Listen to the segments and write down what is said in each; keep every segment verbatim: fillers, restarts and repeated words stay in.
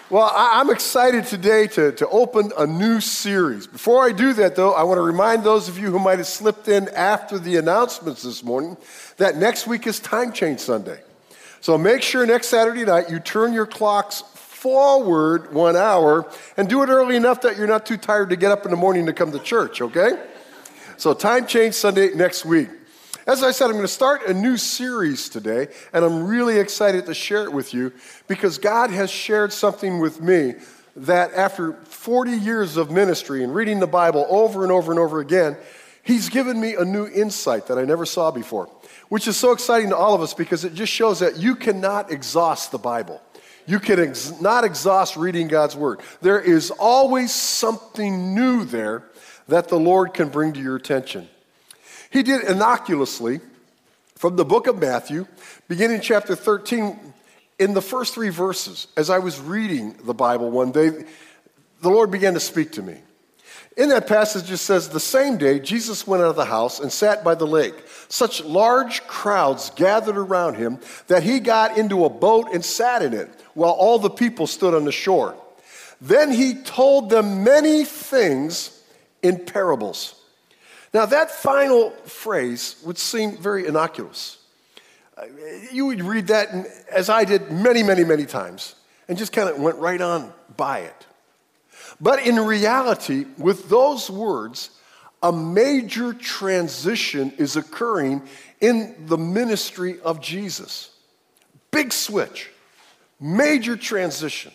Well, I, I'm excited today to, to open a new series. Before I do that, though, I want to remind those of you who might have slipped in after the announcements this morning that next week is Time Change Sunday. So make sure next Saturday night you turn your clocks forward one hour and do it early enough that you're not too tired to get up in the morning to come to church, okay? So Time Change Sunday next week. As I said, I'm going to start a new series today, and I'm really excited to share it with you because God has shared something with me that after forty years of ministry and reading the Bible over and over and over again, He's given me a new insight that I never saw before, which is so exciting to all of us because it just shows that you cannot exhaust the Bible. You can ex- not exhaust reading God's Word. There is always something new there that the Lord can bring to your attention. He did innocuously from the book of Matthew, beginning chapter thirteen, in the first three verses. As I was reading the Bible one day, the Lord began to speak to me. In that passage, it says, the same day, Jesus went out of the house and sat by the lake. Such large crowds gathered around him that he got into a boat and sat in it, while all the people stood on the shore. Then he told them many things in parables. Now, that final phrase would seem very innocuous. You would read that, and, as I did many, many, many times, and just kind of went right on by it. But in reality, with those words, a major transition is occurring in the ministry of Jesus. Big switch, major transition.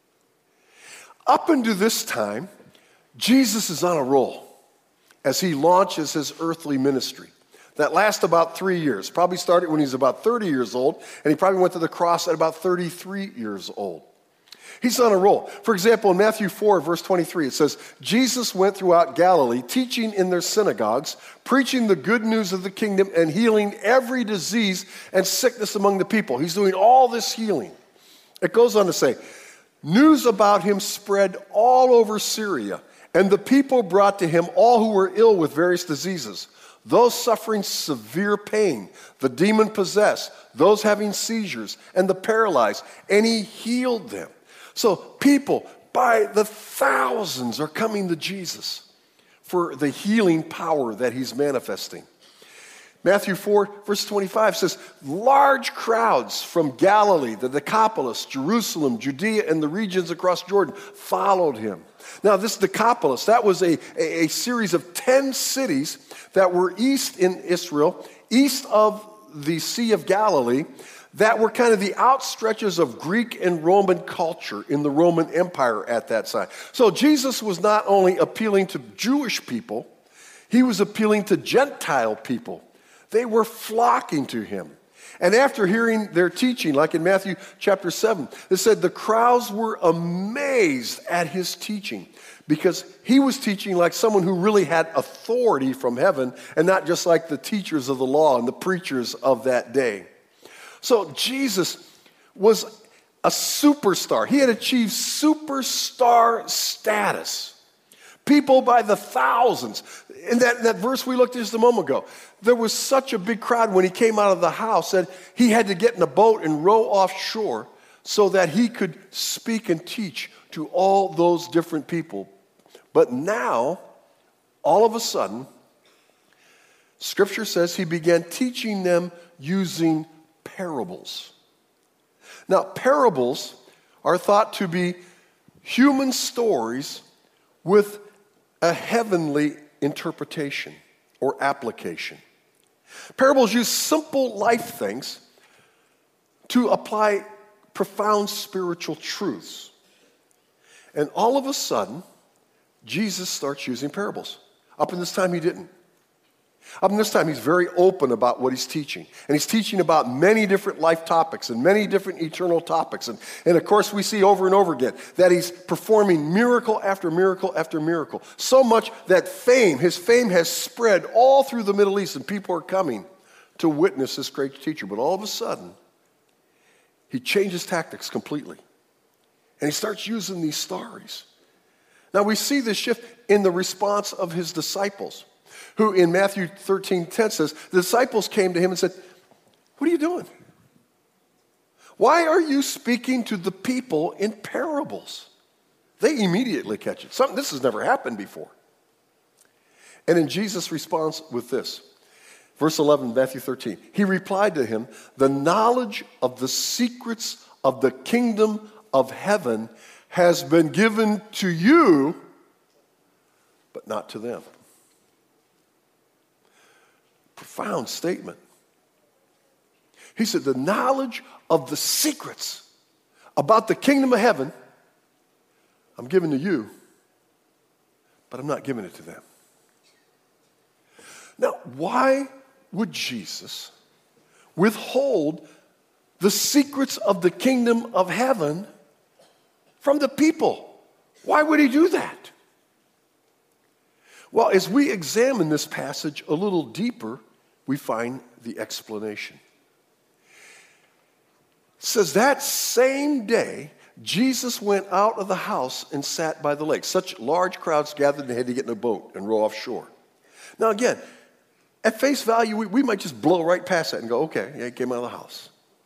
Up until this time, Jesus is on a roll as he launches his earthly ministry. That lasts about three years. Probably started when he was about thirty years old, and he probably went to the cross at about thirty-three years old. He's on a roll. For example, in Matthew four, verse twenty-three, it says, Jesus went throughout Galilee, teaching in their synagogues, preaching the good news of the kingdom, and healing every disease and sickness among the people. He's doing all this healing. It goes on to say, news about him spread all over Syria, and the people brought to him all who were ill with various diseases, those suffering severe pain, the demon-possessed, those having seizures, and the paralyzed, and he healed them. So people by the thousands are coming to Jesus for the healing power that he's manifesting. Matthew four, verse twenty-five says, large crowds from Galilee, the Decapolis, Jerusalem, Judea, and the regions across Jordan followed him. Now, this Decapolis, that was a, a, a series of ten cities that were east in Israel, east of the Sea of Galilee, that were kind of the outstretches of Greek and Roman culture in the Roman Empire at that time. So Jesus was not only appealing to Jewish people, he was appealing to Gentile people. They were flocking to him. And after hearing their teaching, like in Matthew chapter seven, it said the crowds were amazed at his teaching because he was teaching like someone who really had authority from heaven and not just like the teachers of the law and the preachers of that day. So Jesus was a superstar. He had achieved superstar status. People by the thousands. In that, that verse we looked at just a moment ago, there was such a big crowd when he came out of the house that he had to get in a boat and row offshore so that he could speak and teach to all those different people. But now, all of a sudden, Scripture says he began teaching them using parables. Now, parables are thought to be human stories with a heavenly interpretation or application. Parables use simple life things to apply profound spiritual truths. And all of a sudden, Jesus starts using parables. Up in this time, he didn't. Up in this time, he's very open about what he's teaching. And he's teaching about many different life topics and many different eternal topics. And, and of course, we see over and over again that he's performing miracle after miracle after miracle. So much that fame, his fame has spread all through the Middle East, and people are coming to witness this great teacher. But all of a sudden, he changes tactics completely. And he starts using these stories. Now, we see this shift in the response of his disciples, who in Matthew thirteen ten says, the disciples came to him and said, what are you doing? Why are you speaking to the people in parables? They immediately catch it. Something, this has never happened before. And then Jesus responds with this. Verse eleven, Matthew thirteen. He replied to him, the knowledge of the secrets of the kingdom of heaven has been given to you, but not to them. Profound statement. He said, the knowledge of the secrets about the kingdom of heaven, I'm giving to you, but I'm not giving it to them. Now, why would Jesus withhold the secrets of the kingdom of heaven from the people? Why would he do that? Well, as we examine this passage a little deeper, we find the explanation. It says that same day, Jesus went out of the house and sat by the lake. Such large crowds gathered they had to get in a boat and row offshore. Now again, at face value, we, we might just blow right past that and go, okay, yeah, he came out of the house.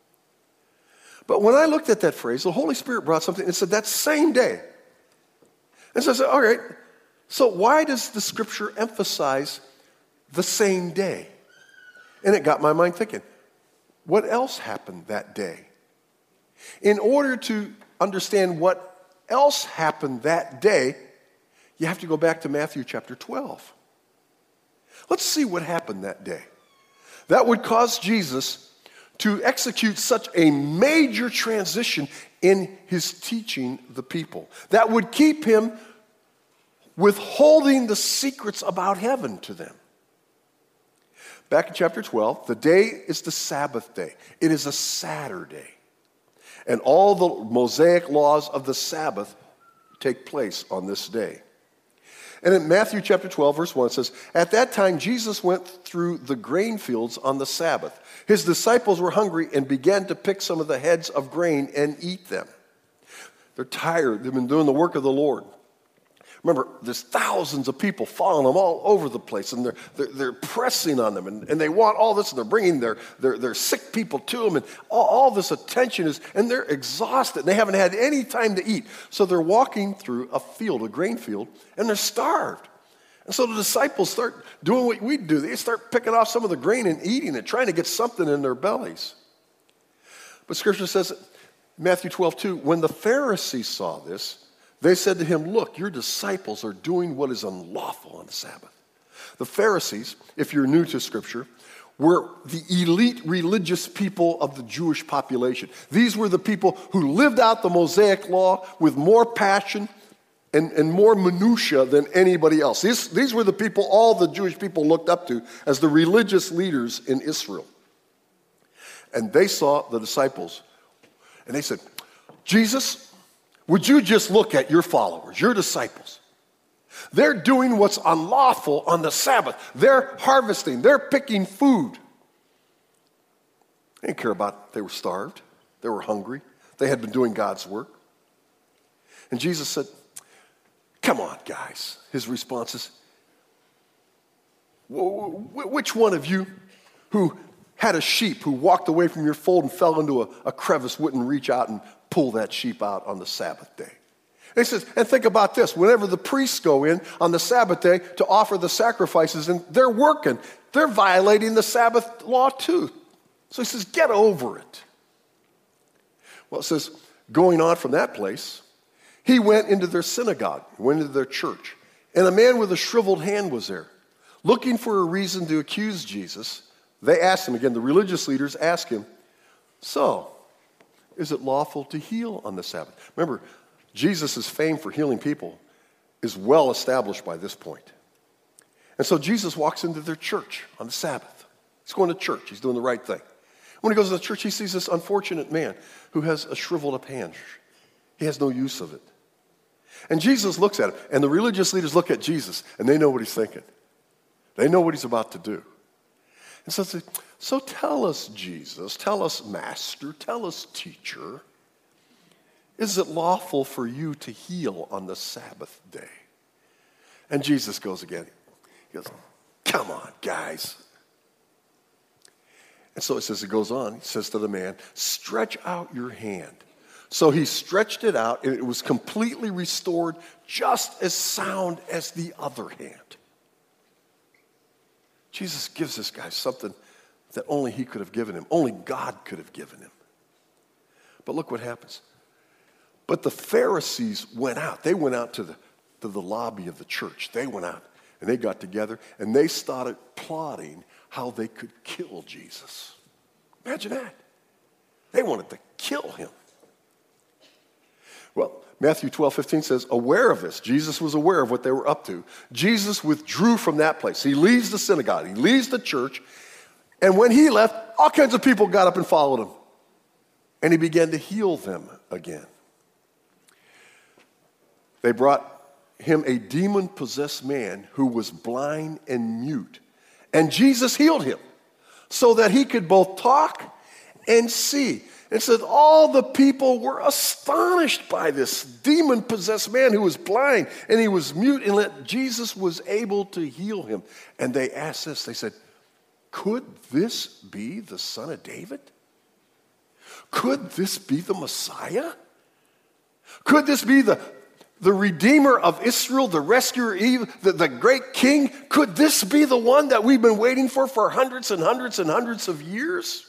But when I looked at that phrase, the Holy Spirit brought something and said that same day. And so I said, all right, so why does the scripture emphasize the same day? And it got my mind thinking, what else happened that day? In order to understand what else happened that day, you have to go back to Matthew chapter twelve. Let's see what happened that day. That would cause Jesus to execute such a major transition in his teaching the people. That would keep him withholding the secrets about heaven to them. Back in chapter twelve, the day is the Sabbath day. It is a Saturday. And all the Mosaic laws of the Sabbath take place on this day. And in Matthew chapter twelve, verse one, it says, at that time Jesus went through the grain fields on the Sabbath. His disciples were hungry and began to pick some of the heads of grain and eat them. They're tired. They've been doing the work of the Lord. Remember, there's thousands of people following them all over the place, and they're, they're, they're pressing on them, and, and they want all this, and they're bringing their, their, their sick people to them, and all, all this attention is, and they're exhausted, and they haven't had any time to eat. So they're walking through a field, a grain field, and they're starved. And so the disciples start doing what we do. They start picking off some of the grain and eating it, trying to get something in their bellies. But Scripture says, Matthew twelve two, when the Pharisees saw this, they said to him, look, your disciples are doing what is unlawful on the Sabbath. The Pharisees, if you're new to Scripture, were the elite religious people of the Jewish population. These were the people who lived out the Mosaic law with more passion and, and more minutia than anybody else. These, these were the people all the Jewish people looked up to as the religious leaders in Israel. And they saw the disciples, and they said, Jesus, would you just look at your followers, your disciples? They're doing what's unlawful on the Sabbath. They're harvesting. They're picking food. They didn't care about, they were starved. They were hungry. They had been doing God's work. And Jesus said, come on, guys. His response is, which one of you who had a sheep who walked away from your fold and fell into a, a crevice wouldn't reach out and pull that sheep out on the Sabbath day? And he says, and think about this. Whenever the priests go in on the Sabbath day to offer the sacrifices, and they're working, they're violating the Sabbath law too. So he says, get over it. Well, it says, going on from that place, he went into their synagogue, went into their church, and a man with a shriveled hand was there. Looking for a reason to accuse Jesus, they asked him, again, the religious leaders asked him, so, is it lawful to heal on the Sabbath? Remember, Jesus' fame for healing people is well established by this point. And so Jesus walks into their church on the Sabbath. He's going to church. He's doing the right thing. When he goes to the church, he sees this unfortunate man who has a shriveled up hand. He has no use of it. And Jesus looks at him, and the religious leaders look at Jesus, and they know what he's thinking. They know what he's about to do. And so they say, so tell us, Jesus, tell us, Master, tell us, Teacher, is it lawful for you to heal on the Sabbath day? And Jesus goes again. He goes, come on, guys. And so it says, it goes on, it says to the man, stretch out your hand. So he stretched it out, and it was completely restored, just as sound as the other hand. Jesus gives this guy something that only he could have given him, only God could have given him. But look what happens. But the Pharisees went out. They went out to the, to the lobby of the church. They went out, and they got together, and they started plotting how they could kill Jesus. Imagine that. They wanted to kill him. Well, Matthew twelve fifteen says, aware of this, Jesus was aware of what they were up to. Jesus withdrew from that place. He leaves the synagogue. He leaves the church. And when he left, all kinds of people got up and followed him. And he began to heal them again. They brought him a demon-possessed man who was blind and mute. And Jesus healed him so that he could both talk and see. And said all the people were astonished by this demon-possessed man who was blind and he was mute, and that Jesus was able to heal him. And they asked this, they said, could this be the son of David? Could this be the Messiah? Could this be the, the Redeemer of Israel, the rescuer, the, the great king? Could this be the one that we've been waiting for for hundreds and hundreds and hundreds of years?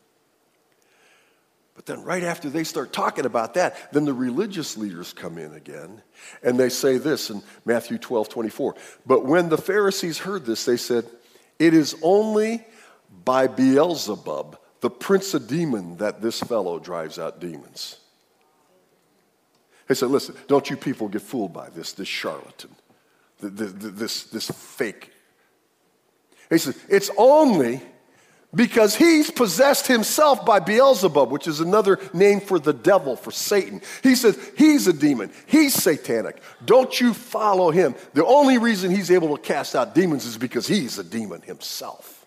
But then right after they start talking about that, then the religious leaders come in again, and they say this in Matthew twelve twenty-four. But when the Pharisees heard this, they said, it is only by Beelzebub, the prince of demons, that this fellow drives out demons. They said, listen, don't you people get fooled by this, this charlatan, this, this fake. He said, it's only because he's possessed himself by Beelzebub, which is another name for the devil, for Satan. He says he's a demon. He's satanic. Don't you follow him. The only reason he's able to cast out demons is because he's a demon himself.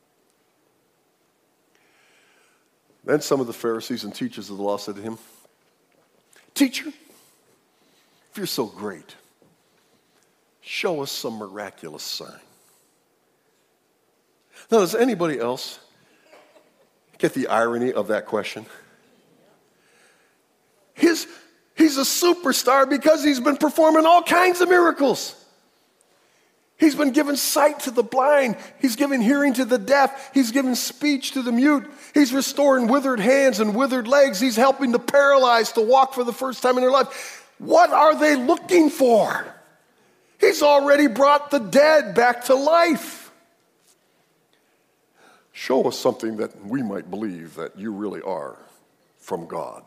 Then some of the Pharisees and teachers of the law said to him, teacher, if you're so great, show us some miraculous sign. Now, does anybody else get the irony of that question? His, he's a superstar because he's been performing all kinds of miracles. He's been giving sight to the blind. He's giving hearing to the deaf. He's giving speech to the mute. He's restoring withered hands and withered legs. He's helping the paralyzed to walk for the first time in their life. What are they looking for? He's already brought the dead back to life. Show us something that we might believe that you really are from God.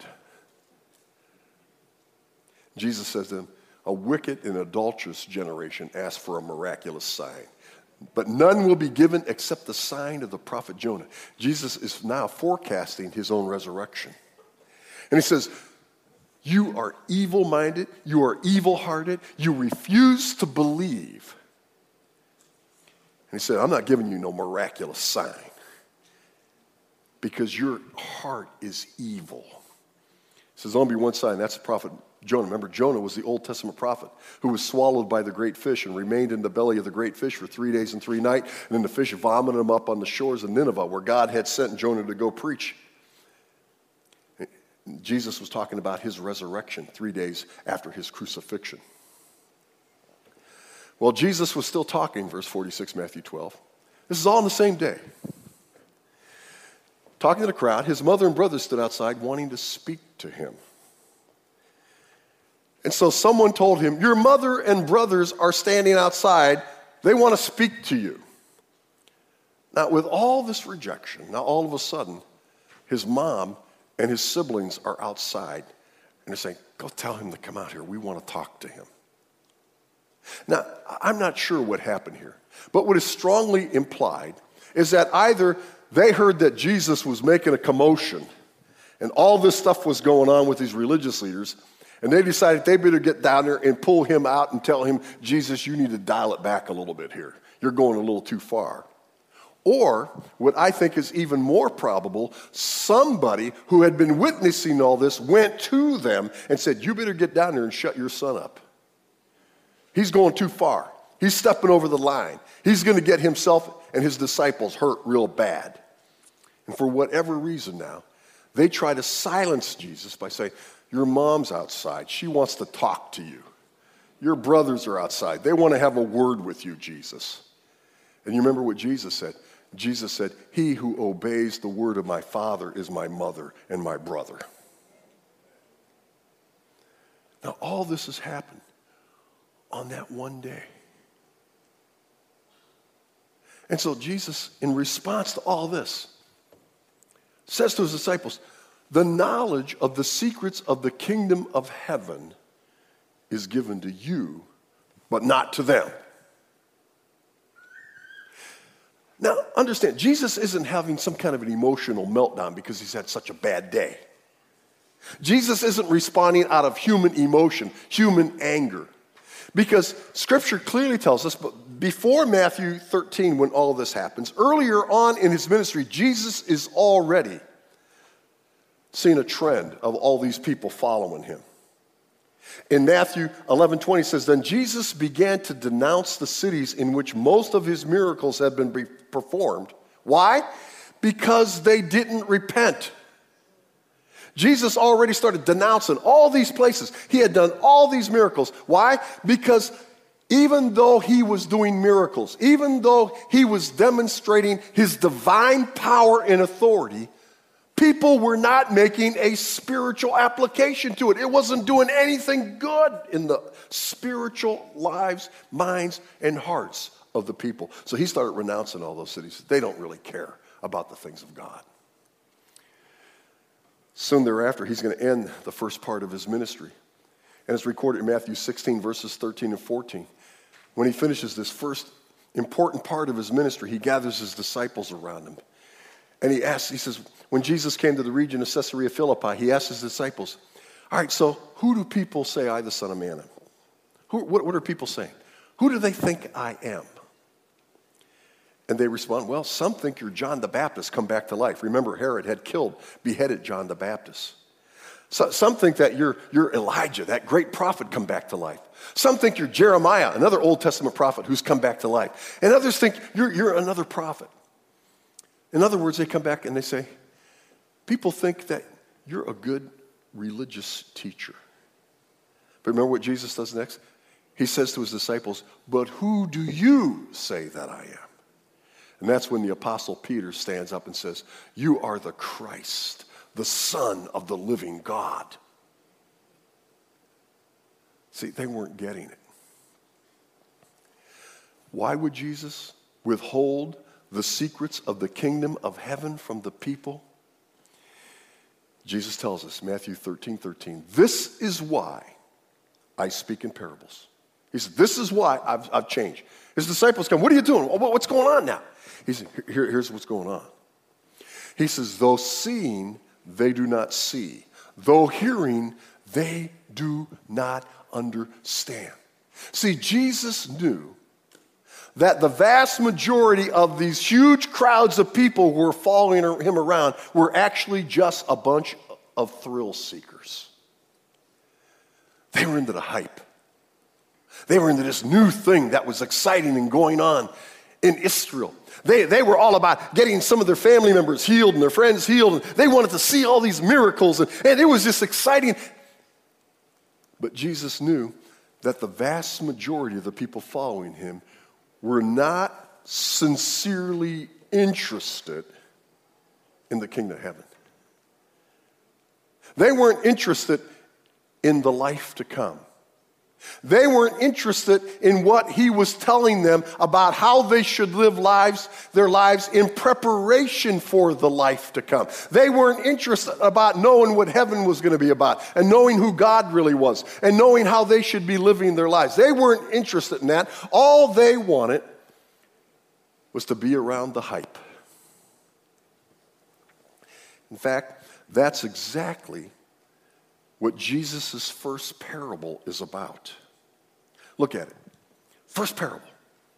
Jesus says to them, a wicked and adulterous generation asks for a miraculous sign, but none will be given except the sign of the prophet Jonah. Jesus is now forecasting his own resurrection. And he says, you are evil-minded, you are evil-hearted, you refuse to believe. And he said, I'm not giving you no miraculous sign, because your heart is evil. He says, only be one sign, that's the prophet Jonah. Remember, Jonah was the Old Testament prophet who was swallowed by the great fish and remained in the belly of the great fish for three days and three nights, and then the fish vomited him up on the shores of Nineveh, where God had sent Jonah to go preach. Jesus was talking about his resurrection three days after his crucifixion. Well, Jesus was still talking, verse forty-six, Matthew twelve. This is all on the same day. Talking to the crowd, his mother and brothers stood outside wanting to speak to him. And so someone told him, your mother and brothers are standing outside. They want to speak to you. Now, with all this rejection, now all of a sudden, his mom and his siblings are outside. And they're saying, go tell him to come out here. We want to talk to him. Now, I'm not sure what happened here. But what is strongly implied is that either they heard that Jesus was making a commotion and all this stuff was going on with these religious leaders, and they decided they better get down there and pull him out and tell him, Jesus, you need to dial it back a little bit here. You're going a little too far. Or, what I think is even more probable, somebody who had been witnessing all this went to them and said, you better get down there and shut your son up. He's going too far. He's stepping over the line. He's going to get himself and his disciples hurt real bad. And for whatever reason now, they try to silence Jesus by saying, your mom's outside. She wants to talk to you. Your brothers are outside. They want to have a word with you, Jesus. And you remember what Jesus said? Jesus said, he who obeys the word of my Father is my mother and my brother. Now, all this has happened on that one day. And so Jesus, in response to all this, says to his disciples, the knowledge of the secrets of the kingdom of heaven is given to you, but not to them. Now, understand, Jesus isn't having some kind of an emotional meltdown because he's had such a bad day. Jesus isn't responding out of human emotion, human anger. Because Scripture clearly tells us, but before Matthew thirteen, when all this happens, earlier on in his ministry, Jesus is already seeing a trend of all these people following him. In Matthew eleven twenty, it says, then Jesus began to denounce the cities in which most of his miracles had been performed. Why? Because they didn't repent. Jesus already started denouncing all these places. He had done all these miracles. Why? Because even though he was doing miracles, even though he was demonstrating his divine power and authority, people were not making a spiritual application to it. It wasn't doing anything good in the spiritual lives, minds, and hearts of the people. So he started renouncing all those cities. They don't really care about the things of God. Soon thereafter, he's going to end the first part of his ministry. And it's recorded in Matthew sixteen, verses thirteen and fourteen. When he finishes this first important part of his ministry, he gathers his disciples around him. And he asks, he says, when Jesus came to the region of Caesarea Philippi, he asked his disciples, all right, so who do people say I, the Son of Man, am? Who, what, what are people saying? Who do they think I am? And they respond, well, some think you're John the Baptist come back to life. Remember, Herod had killed, beheaded John the Baptist. So, some think that you're, you're Elijah, that great prophet come back to life. Some think you're Jeremiah, another Old Testament prophet who's come back to life. And others think you're, you're another prophet. In other words, they come back and they say, people think that you're a good religious teacher. But remember what Jesus does next? He says to his disciples, but who do you say that I am? And that's when the Apostle Peter stands up and says, you are the Christ, the Son of the living God. See, they weren't getting it. Why would Jesus withhold the secrets of the kingdom of heaven from the people? Jesus tells us, Matthew thirteen, thirteen, this is why I speak in parables. He said, this is why I've, I've changed. His disciples come, what are you doing? What's going on now? He said, Here, here's what's going on. He says, though seeing, they do not see. Though hearing, they do not understand. See, Jesus knew that the vast majority of these huge crowds of people who were following him around were actually just a bunch of thrill seekers. They were into the hype. They were into this new thing that was exciting and going on in Israel. They, they were all about getting some of their family members healed and their friends healed. And they wanted to see all these miracles. And, and it was just exciting. But Jesus knew that the vast majority of the people following him were not sincerely interested in the kingdom of heaven. They weren't interested in the life to come. They weren't interested in what he was telling them about how they should live lives, their lives in preparation for the life to come. They weren't interested about knowing what heaven was going to be about and knowing who God really was and knowing how they should be living their lives. They weren't interested in that. All they wanted was to be around the hype. In fact, that's exactly what Jesus' first parable is about. Look at it. First parable.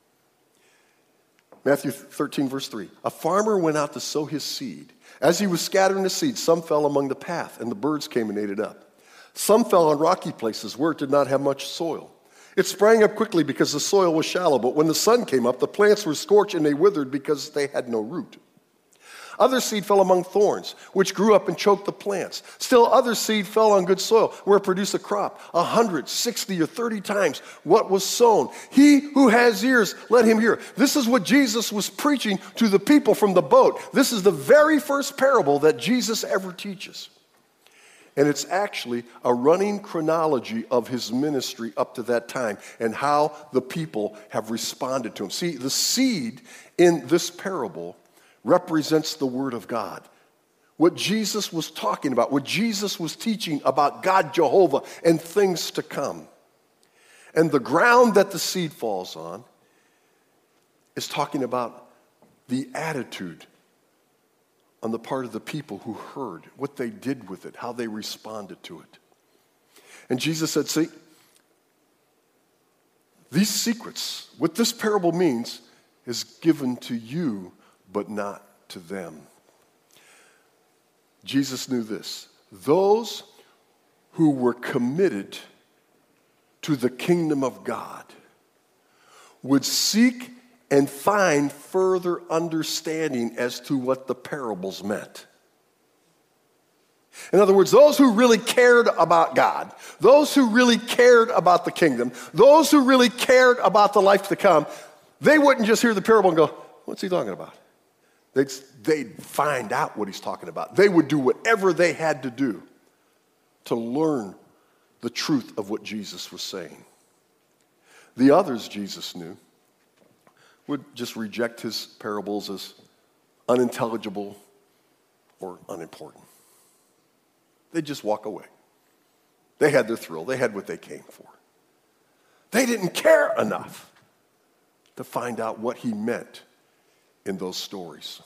Matthew thirteen, verse three. A farmer went out to sow his seed. As he was scattering the seed, some fell among the path, and the birds came and ate it up. Some fell on rocky places where it did not have much soil. It sprang up quickly because the soil was shallow, but when the sun came up, the plants were scorched and they withered because they had no root. Other seed fell among thorns, which grew up and choked the plants. Still other seed fell on good soil, where it produced a crop, a hundred, sixty, or thirty times what was sown. He who has ears, let him hear. This is what Jesus was preaching to the people from the boat. This is the very first parable that Jesus ever teaches. And it's actually a running chronology of his ministry up to that time and how the people have responded to him. See, the seed in this parable represents the Word of God. What Jesus was talking about, what Jesus was teaching about God Jehovah and things to come. And the ground that the seed falls on is talking about the attitude on the part of the people who heard, what they did with it, how they responded to it. And Jesus said, see, these secrets, what this parable means, is given to you, but not to them. Jesus knew this. Those who were committed to the kingdom of God would seek and find further understanding as to what the parables meant. In other words, those who really cared about God, those who really cared about the kingdom, those who really cared about the life to come, they wouldn't just hear the parable and go, what's he talking about? They'd, they'd find out what he's talking about. They would do whatever they had to do to learn the truth of what Jesus was saying. The others, Jesus knew, would just reject his parables as unintelligible or unimportant. They'd just walk away. They had their thrill. They had what they came for. They didn't care enough to find out what he meant in those stories.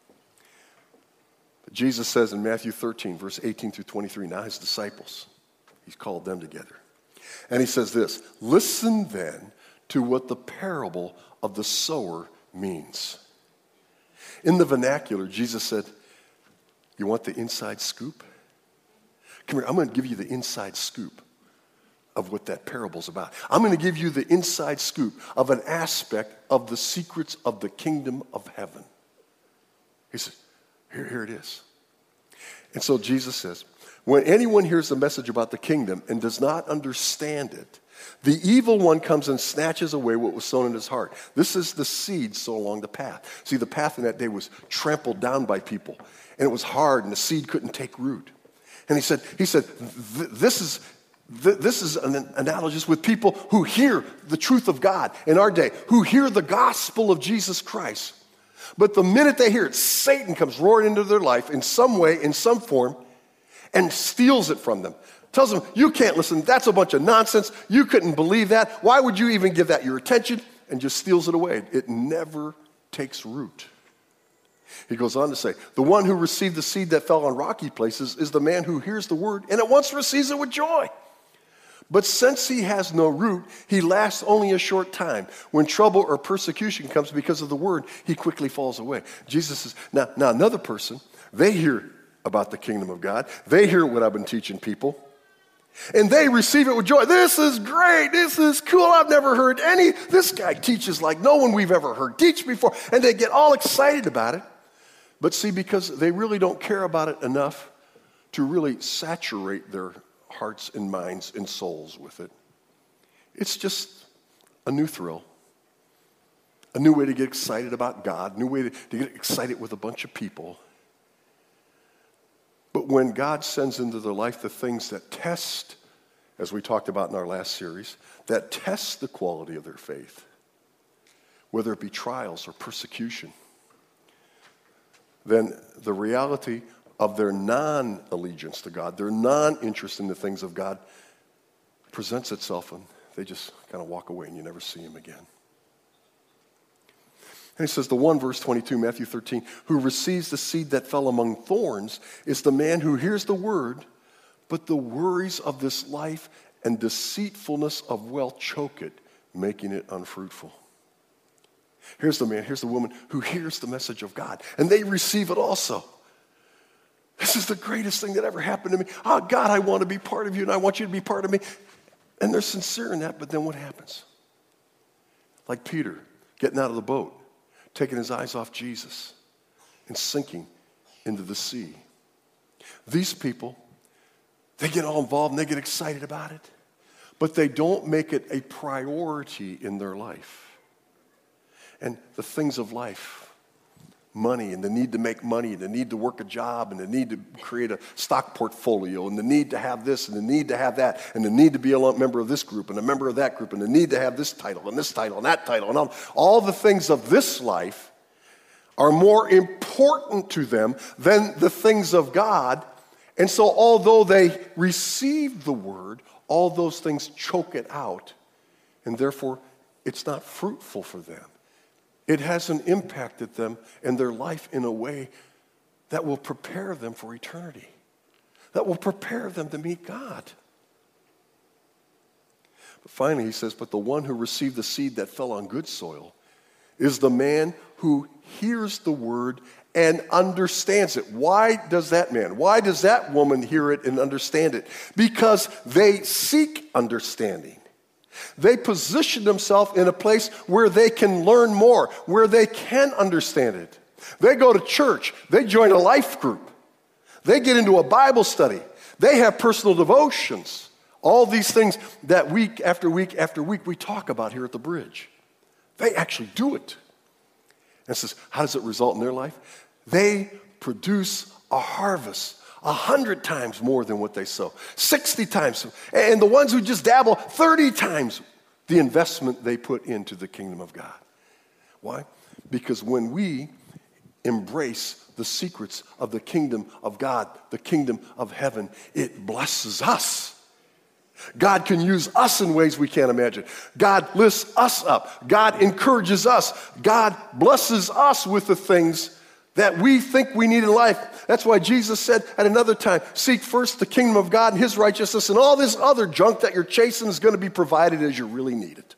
But Jesus says in Matthew thirteen, verse eighteen through twenty-three, now his disciples, he's called them together. And he says this, listen then to what the parable of the sower means. In the vernacular, Jesus said, you want the inside scoop? Come here, I'm going to give you the inside scoop of what that parable's about. I'm going to give you the inside scoop of an aspect of the secrets of the kingdom of heaven. He said, here, here it is. And so Jesus says, when anyone hears the message about the kingdom and does not understand it, the evil one comes and snatches away what was sown in his heart. This is the seed sown along the path. See, the path in that day was trampled down by people, and it was hard, and the seed couldn't take root. And he said, he said, this is this is an analogous with people who hear the truth of God in our day, who hear the gospel of Jesus Christ. But the minute they hear it, Satan comes roaring into their life in some way, in some form, and steals it from them. Tells them, you can't listen, that's a bunch of nonsense, you couldn't believe that, why would you even give that your attention? And just steals it away. It never takes root. He goes on to say, the one who received the seed that fell on rocky places is the man who hears the word and at once receives it with joy. But since he has no root, he lasts only a short time. When trouble or persecution comes because of the word, he quickly falls away. Jesus says, now, now another person, they hear about the kingdom of God. They hear what I've been teaching people. And they receive it with joy. This is great. This is cool. I've never heard any. This guy teaches like no one we've ever heard teach before. And they get all excited about it. But see, because they really don't care about it enough to really saturate their hearts and minds and souls with it. It's just a new thrill. A new way to get excited about God. A new way to, to get excited with a bunch of people. But when God sends into their life the things that test, as we talked about in our last series, that test the quality of their faith, whether it be trials or persecution, then the reality of their non-allegiance to God, their non-interest in the things of God, presents itself, and they just kind of walk away and you never see them again. And he says, the one, verse twenty-two, Matthew thirteen, who receives the seed that fell among thorns is the man who hears the word, but the worries of this life and deceitfulness of wealth choke it, making it unfruitful. Here's the man, here's the woman who hears the message of God, and they receive it also. This is the greatest thing that ever happened to me. Oh, God, I want to be part of you, and I want you to be part of me. And they're sincere in that, but then what happens? Like Peter, getting out of the boat, taking his eyes off Jesus and sinking into the sea. These people, they get all involved and they get excited about it, but they don't make it a priority in their life. And the things of life, money and the need to make money and the need to work a job and the need to create a stock portfolio and the need to have this and the need to have that and the need to be a member of this group and a member of that group and the need to have this title and this title and that title and all, all the things of this life are more important to them than the things of God. And so although they receive the word, all those things choke it out, and therefore it's not fruitful for them. It hasn't impacted them and their life in a way that will prepare them for eternity, that will prepare them to meet God. But finally, he says, but the one who received the seed that fell on good soil is the man who hears the word and understands it. Why does that man, why does that woman hear it and understand it? Because they seek understanding. They position themselves in a place where they can learn more, where they can understand it. They go to church. They join a life group. They get into a Bible study. They have personal devotions. All these things that week after week after week we talk about here at the Bridge. They actually do it. And it says, how does it result in their life? They produce a harvest a hundred times more than what they sow, sixty times. And the ones who just dabble, thirty times the investment they put into the kingdom of God. Why? Because when we embrace the secrets of the kingdom of God, the kingdom of heaven, it blesses us. God can use us in ways we can't imagine. God lifts us up. God encourages us. God blesses us with the things that we think we need in life. That's why Jesus said at another time, seek first the kingdom of God and his righteousness, and all this other junk that you're chasing is going to be provided as you really need it.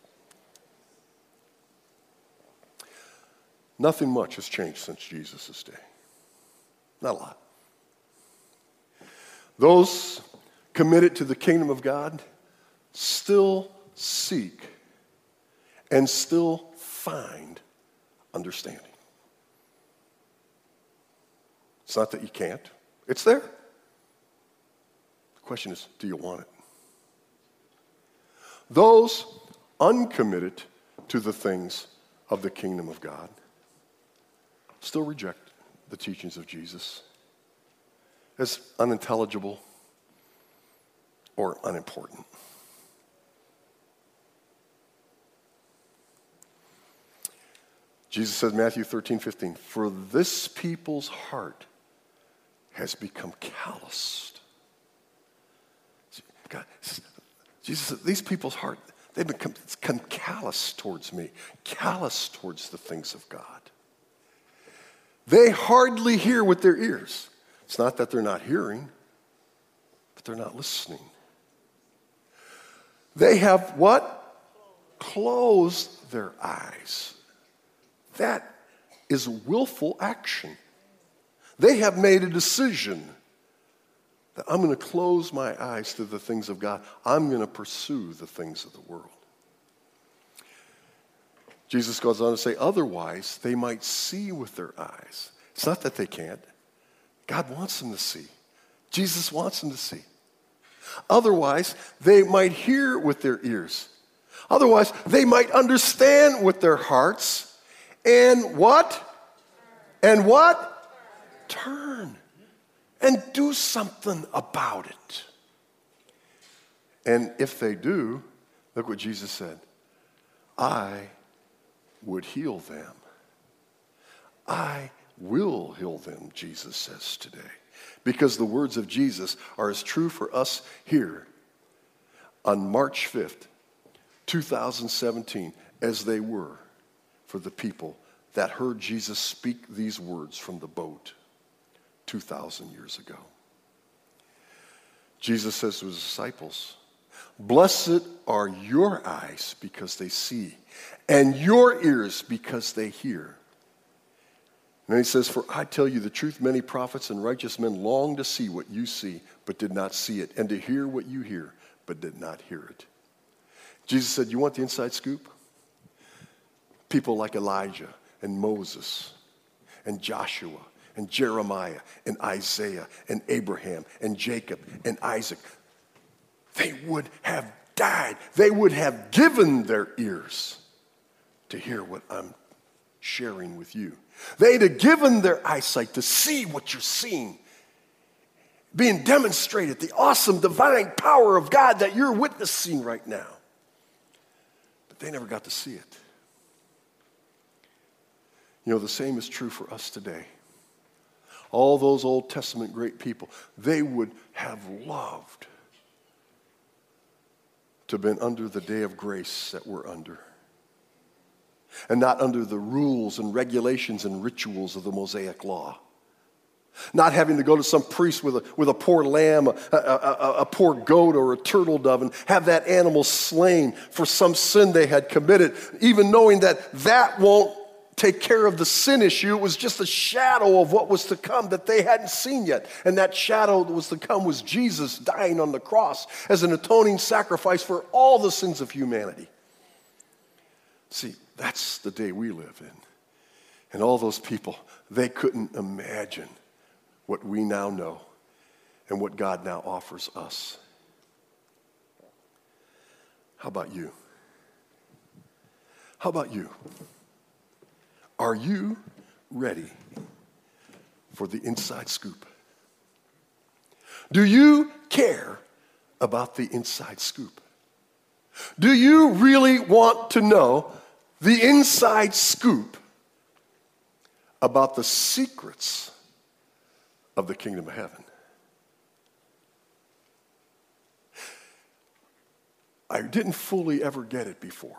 Nothing much has changed since Jesus' day. Not a lot. Those committed to the kingdom of God still seek and still find understanding. It's not that you can't. It's there. The question is, do you want it? Those uncommitted to the things of the kingdom of God still reject the teachings of Jesus as unintelligible or unimportant. Jesus said, Matthew thirteen fifteen, for this people's heart has become calloused. God, Jesus said, these people's heart, they've become, become callous towards me, callous towards the things of God. They hardly hear with their ears. It's not that they're not hearing, but they're not listening. They have what? Closed their eyes. That is willful action. They have made a decision that I'm going to close my eyes to the things of God. I'm going to pursue the things of the world. Jesus goes on to say, otherwise, they might see with their eyes. It's not that they can't. God wants them to see. Jesus wants them to see. Otherwise, they might hear with their ears. Otherwise, they might understand with their hearts. And what? And what? Turn and do something about it. And if they do, look what Jesus said. I would heal them. I will heal them, Jesus says today. Because the words of Jesus are as true for us here on March fifth, two thousand seventeen, as they were for the people that heard Jesus speak these words from the boat two thousand years ago. Jesus says to his disciples, blessed are your eyes because they see, and your ears because they hear. And he says, for I tell you the truth, many prophets and righteous men long to see what you see, but did not see it, and to hear what you hear, but did not hear it. Jesus said, you want the inside scoop? People like Elijah and Moses and Joshua and Jeremiah and Isaiah and Abraham and Jacob and Isaac, they would have died. They would have given their ears to hear what I'm sharing with you. They'd have given their eyesight to see what you're seeing, being demonstrated, the awesome divine power of God that you're witnessing right now. But they never got to see it. You know, the same is true for us today. All those Old Testament great people, they would have loved to have been under the day of grace that we're under, and not under the rules and regulations and rituals of the Mosaic law. Not having to go to some priest with a, with a poor lamb, a, a, a, a poor goat or a turtle dove, and have that animal slain for some sin they had committed, even knowing that that won't take care of the sin issue. It was just a shadow of what was to come that they hadn't seen yet. And that shadow that was to come was Jesus dying on the cross as an atoning sacrifice for all the sins of humanity. See, that's the day we live in. And all those people, they couldn't imagine what we now know and what God now offers us. How about you? How about you? Are you ready for the inside scoop? Do you care about the inside scoop? Do you really want to know the inside scoop about the secrets of the kingdom of heaven? I didn't fully ever get it before.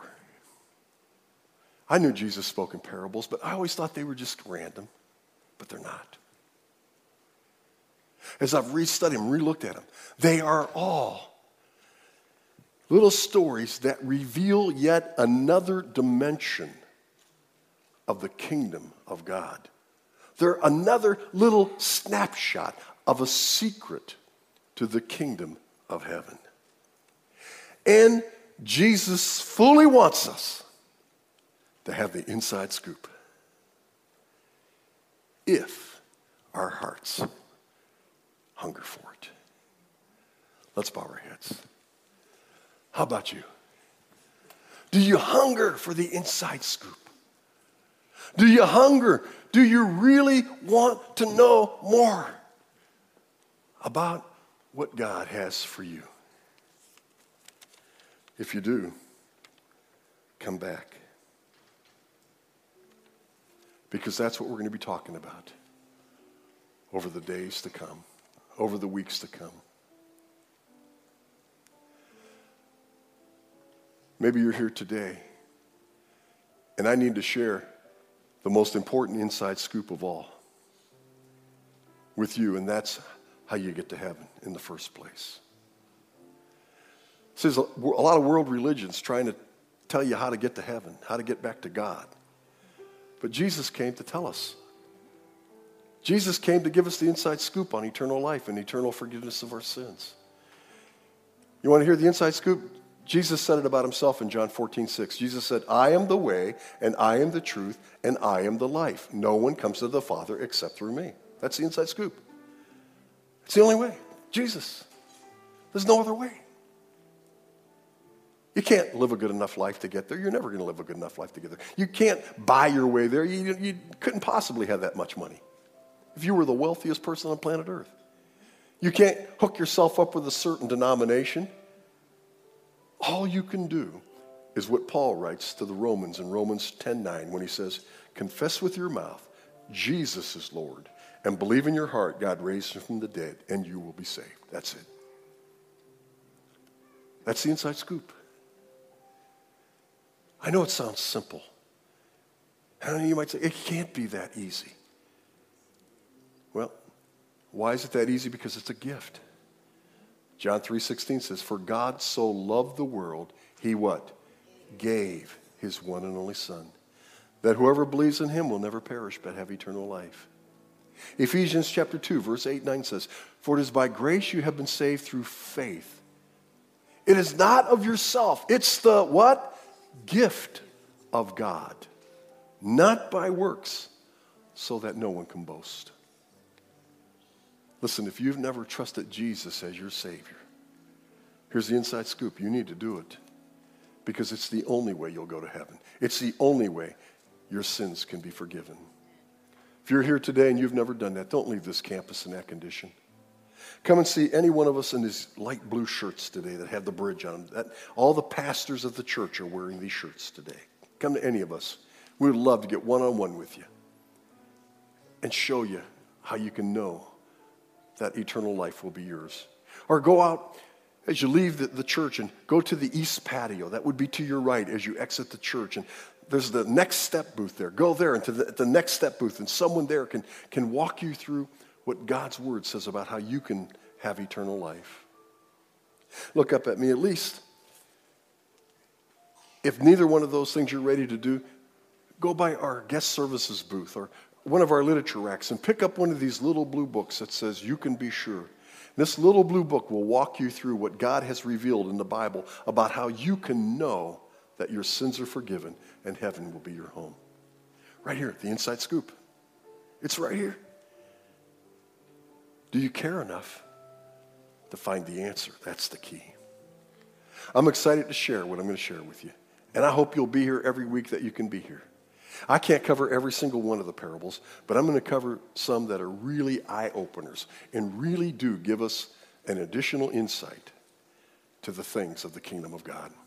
I knew Jesus spoke in parables, but I always thought they were just random, but they're not. As I've restudied them, relooked at them, they are all little stories that reveal yet another dimension of the kingdom of God. They're another little snapshot of a secret to the kingdom of heaven. And Jesus fully wants us to have the inside scoop, if our hearts hunger for it. Let's bow our heads. How about you? Do you hunger for the inside scoop? Do you hunger? Do you really want to know more about what God has for you? If you do, come back. Because that's what we're going to be talking about over the days to come, over the weeks to come. Maybe you're here today, and I need to share the most important inside scoop of all with you, and that's how you get to heaven in the first place. See, there's a, a lot of world religions trying to tell you how to get to heaven, how to get back to God. But Jesus came to tell us. Jesus came to give us the inside scoop on eternal life and eternal forgiveness of our sins. You want to hear the inside scoop? Jesus said it about himself in John fourteen six. Jesus said, I am the way, and I am the truth, and I am the life. No one comes to the Father except through me. That's the inside scoop. It's the only way. Jesus. There's no other way. You can't live a good enough life to get there. You're never going to live a good enough life to get there. You can't buy your way there. You, you couldn't possibly have that much money if you were the wealthiest person on planet Earth. You can't hook yourself up with a certain denomination. All you can do is what Paul writes to the Romans in Romans ten nine when he says, confess with your mouth Jesus is Lord, and believe in your heart God raised him from the dead, and you will be saved. That's it. That's the inside scoop. I know it sounds simple. And you might say, it can't be that easy. Well, why is it that easy? Because it's a gift. John three sixteen says, for God so loved the world, he what? Gave his one and only Son, that whoever believes in him will never perish but have eternal life. Ephesians chapter two, verse eight and nine says, for it is by grace you have been saved through faith. It is not of yourself. It's the what? Gift of God, not by works, so that no one can boast. Listen, if you've never trusted Jesus as your Savior, here's the inside scoop. You need to do it because it's the only way you'll go to heaven. It's the only way your sins can be forgiven. If you're here today and you've never done that, don't leave this campus in that condition. Come and see any one of us in these light blue shirts today that have the bridge on them. That, all the pastors of the church are wearing these shirts today. Come to any of us. We would love to get one-on-one with you and show you how you can know that eternal life will be yours. Or go out as you leave the, the church and go to the east patio. That would be to your right as you exit the church. And there's the next step booth there. Go there and to the, the next step booth, and someone there can, can walk you through what God's word says about how you can have eternal life. Look up at me. At least, if neither one of those things you're ready to do, go by our guest services booth or one of our literature racks and pick up one of these little blue books that says, You Can Be Sure. This little blue book will walk you through what God has revealed in the Bible about how you can know that your sins are forgiven and heaven will be your home. Right here, the inside scoop. It's right here. Do you care enough to find the answer? That's the key. I'm excited to share what I'm going to share with you. And I hope you'll be here every week that you can be here. I can't cover every single one of the parables, but I'm going to cover some that are really eye-openers and really do give us an additional insight to the things of the kingdom of God.